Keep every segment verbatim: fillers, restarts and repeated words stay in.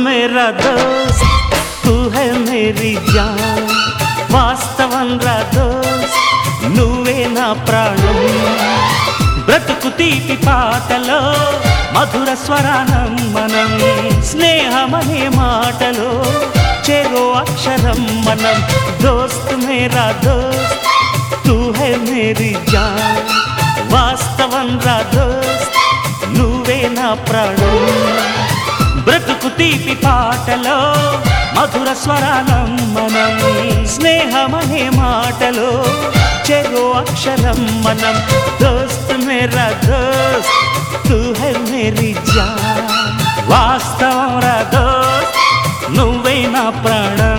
मेरा दोस्त तू है मेरी जान వాస్తవం రా దోస్త్ నువ్వే నా ప్రాణం బ్రతుకు తీపి పాటలో మధుర స్వరానం మనం స్నేహమనే మాటలో చెరో అక్షరం మనం దోస్త్ మేరా దోస్త్ తూ హై మేరీ జాన్ వాస్తవం రా దోస్త్ నువ్వే నా ప్రాణం బ్రతుకు తీపి పాటలో మధుర స్వరానం మనం స్నేహమనే మాటలో చెరో అక్షరం మనం దోస్త్ మేరా దోస్త్ తూ హై మేరీ జాన్ వాస్తవం రా దోస్త్ నువ్వే నా ప్రాణం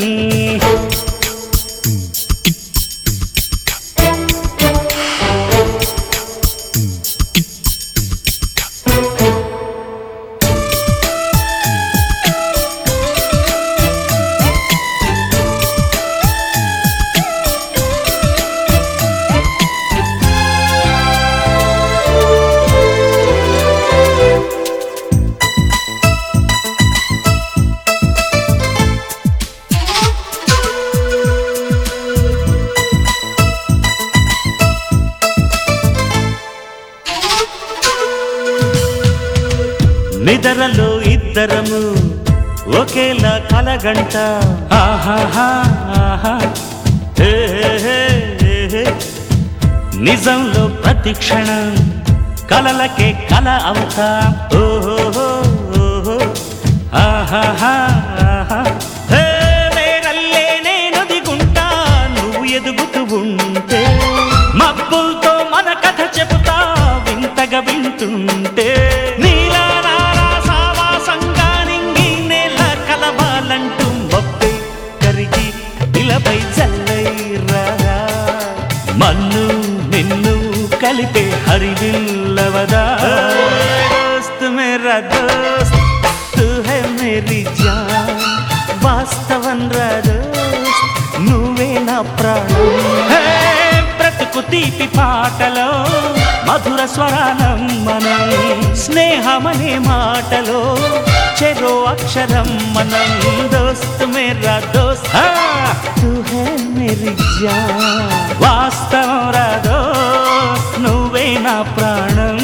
నిదరలో ఇద్దరము ఒకేలా కలగంట ఆహాహా ఆహా హే హే హే నిజంలో ప్రతి క్షణం కలలకే కల అవుతా ఓహో ఓహో ఆహాహా ఆహా హే నేనల్లే నేను దిగుంటా నువ్వు ఎదుగుతూ ఉంటే మబ్బులతో మన కథ చెబుతా వింతగా వింటుంటే మన్ను నిన్ను కలిపే హరివిల్లవదా దోస్త్ మేరా దోస్త్ తూ హై మేరీ జాన్ వాస్తవం రా దోస్త్ నువ్వే నా ప్రాణం బ్రతుకు తీపి పాటలో మధుర స్వరానం మనం స్నేహమనే మాటలో చెరో అక్షరం మనం దోస్త్ మేరా దోస్త్ తూ హై మేరీ జాన్ వాస్తవం రా దోస్త్ నువ్వే నా ప్రాణం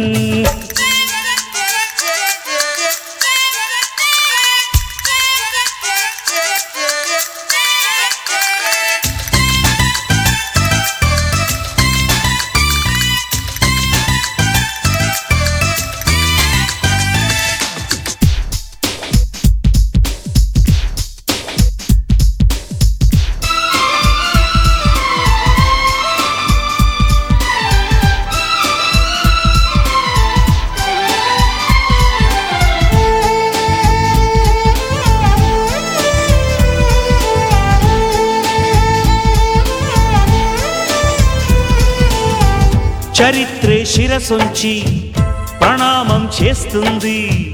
చరిత్రే శిరసొంచి ప్రణామం చేస్తుంది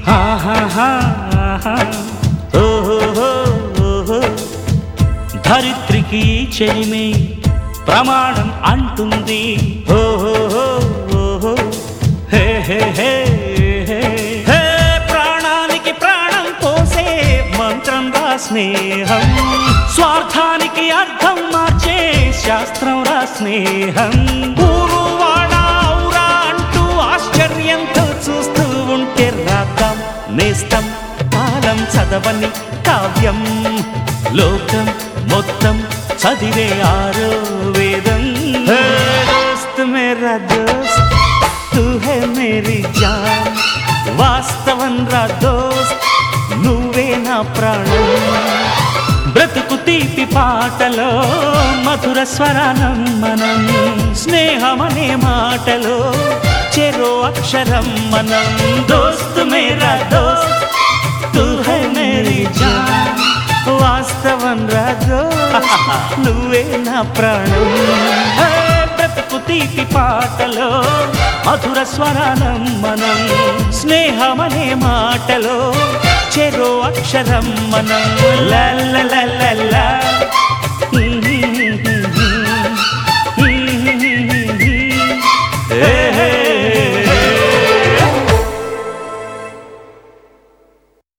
ఓహో ధరిత్రికి చెలిమే ప్రమాణం అంటుంది ఓహో హే హే హే హే ప్రాణానికి ప్రాణం పోసే మంత్రం రా స్నేహం స్వార్థానికి అర్థం మార్చే శాస్త్రం రా స్నేహం ఆశ్చర్యంతో చూస్తూ ఉంటే రాద్దాం నేస్తం కాలం చదవని కావ్యం లోకం మొత్తం చదివే ఆరో వేదం దోస్త్ మేరా దోస్త్ తూ హై మేరీ జాన్ వాస్తవం రా దోస్త్ నువ్వే నా ప్రాణం బ్రతుకు తీపి పాటలో మధుర స్వరానం మనం స్నేహమనే మాటలో చెరో అక్షరం మనం దోస్త్ మేరా దోస్త్ తూ హై మేరీ జాన్ వాస్తవం రా దోస్త్ నువ్వే నా ప్రాణం బ్రతుకు తీపి పాటలో మధుర స్వరానం మనం స్నేహమనే మాటలో చెరో అక్షరం మనం లా లా లా లా